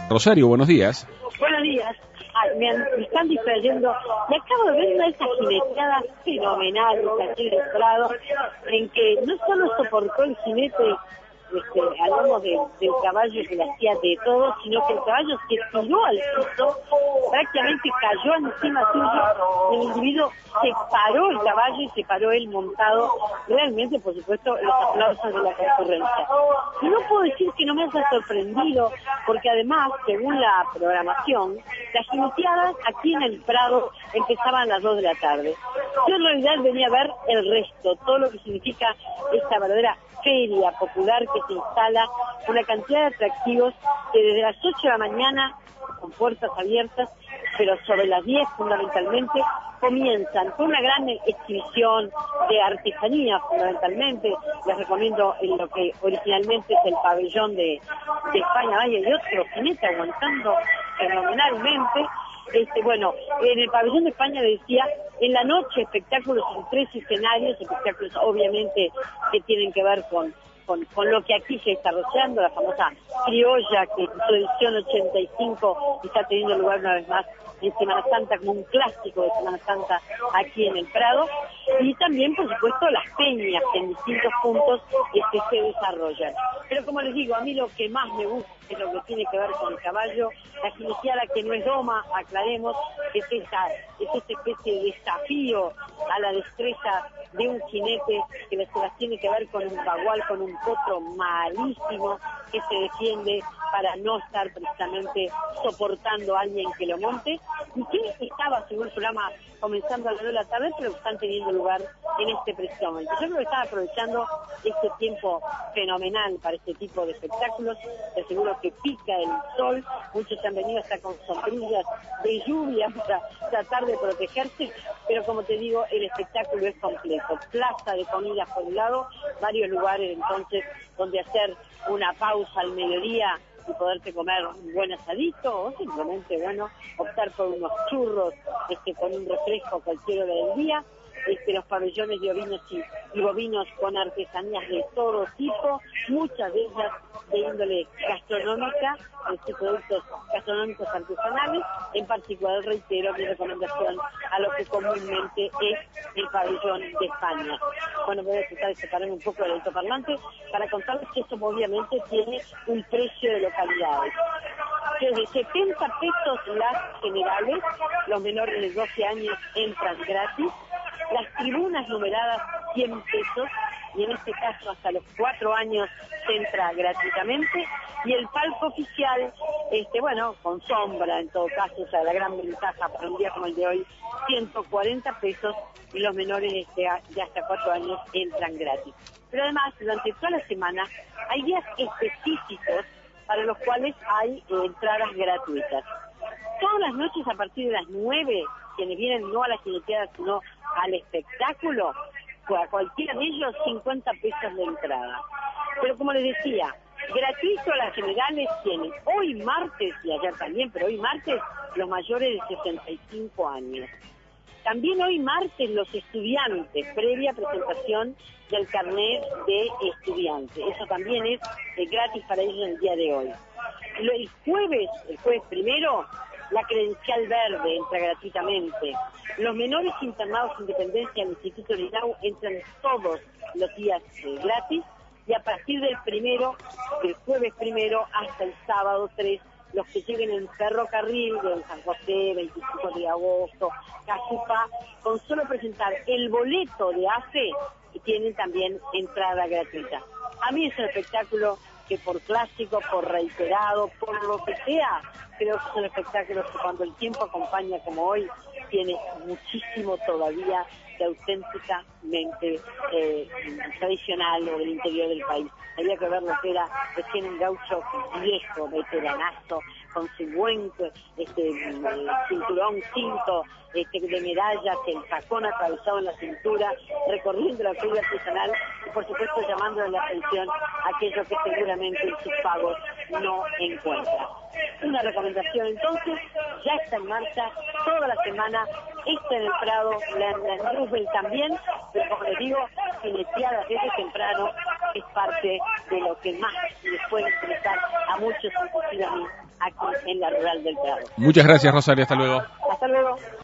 Rosario, buenos días. Buenos días. Me están distrayendo. Me acabo de ver una de esas jineteadas fenomenales aquí del Prado, en que no solo soportó el jinete, hablamos del caballo que le hacía de todo, sino que el caballo se tiró al piso, prácticamente cayó encima suyo, el individuo se paró el caballo y se paró él montado. Realmente, por supuesto, los aplausos de la concurrencia. Y no puedo decir que no me haya sorprendido, porque además, según la programación, las jineteadas aquí en el Prado empezaban a las 2 de la tarde. Yo en realidad venía a ver el resto, todo lo que significa esta verdadera feria popular que se instala, una cantidad de atractivos que desde las 8 de la mañana, con puertas abiertas, pero sobre las 10 fundamentalmente, comienzan con una gran exhibición de artesanía fundamentalmente. Les recomiendo en lo que originalmente es el pabellón de España, vaya, y otro jinete aguantando fenomenalmente. Bueno, en el pabellón de España decía, en la noche espectáculos en 3 escenarios, espectáculos obviamente que tienen que ver con lo que aquí se está desarrollando, la famosa criolla que en su edición 85 está teniendo lugar una vez más en Semana Santa como un clásico de Semana Santa aquí en el Prado, y también por supuesto las peñas que en distintos puntos se desarrollan. Pero como les digo, a mí lo que más me gusta es lo que tiene que ver con el caballo, la jineteada que no es doma, aclaremos, es esta especie de desafío a la destreza de un jinete que las tiene que ver con un bagual, con un potro malísimo que se defiende para no estar precisamente soportando a alguien que lo monte, y que estaba, según el programa, comenzando a las 2 de la tarde, pero están teniendo lugar en este preciso momento. Yo creo que estaba aprovechando este tiempo fenomenal para este tipo de espectáculos. Te aseguro que pica el sol, muchos han venido hasta con sombrillas de lluvia para tratar de protegerse, pero como te digo, el espectáculo es completo. Plaza de comidas por un lado, varios lugares entonces donde hacer una pausa al mediodía y poderte comer un buen asadito, o simplemente, optar por unos churros con un refresco a cualquier hora del día. Los pabellones de ovinos y bovinos con artesanías de todo tipo, muchas de ellas de índole gastronómica, productos gastronómicos artesanales. En particular, reitero mi recomendación a lo que comúnmente es el pabellón de España. Bueno, voy a tratar de separarme un poco del altoparlante para contarles que esto obviamente tiene un precio de localidades. Desde 70 pesos las generales, los menores de 12 años entran gratis. Las tribunas numeradas 100 pesos, y en este caso hasta los 4 años se entra gratuitamente, y el palco oficial, con sombra en todo caso, o sea, la gran ventaja para un día como el de hoy, 140 pesos, y los menores de hasta 4 años entran gratis. Pero además, durante toda la semana hay días específicos para los cuales hay entradas gratuitas. Todas las noches a partir de las 9, quienes vienen no a la jineteada sino al espectáculo, pues a cualquiera de ellos 50 pesos de entrada. Pero como les decía, gratuito a las generales tienen hoy martes, y ayer también, pero hoy martes, los mayores de 65 años. También hoy martes los estudiantes, previa presentación del carnet de estudiante. Eso también es gratis para ellos en el día de hoy. El jueves primero, la credencial verde entra gratuitamente. Los menores internados en dependencia del Instituto Linau entran todos los días gratis, y a partir del jueves primero hasta el sábado 3, los que lleguen en ferrocarril de San José, 25 de agosto, Cachupa, con solo presentar el boleto de AFE, tienen también entrada gratuita. A mí es un espectáculo que por clásico, por reiterado, por lo que sea, creo que son espectáculos que cuando el tiempo acompaña como hoy, tiene muchísimo todavía de auténticamente tradicional o del interior del país. Había que ver lo que era recién un gaucho viejo, veteranazo, con su buen cinturón, cinto de medallas, el tacón atravesado en la cintura, recorriendo la feria artesanal y por supuesto llamando la atención a aquello que seguramente en sus pagos no encuentra. Una recomendación entonces, ya está en marcha toda la semana, está en el Prado, la en Roosevelt también, pero como les digo, jineteadas desde temprano, parte de lo que más les puede interesar a muchos, inclusive a mí, aquí en la Rural del Prado. Muchas gracias, Rosario, hasta luego. Hasta luego.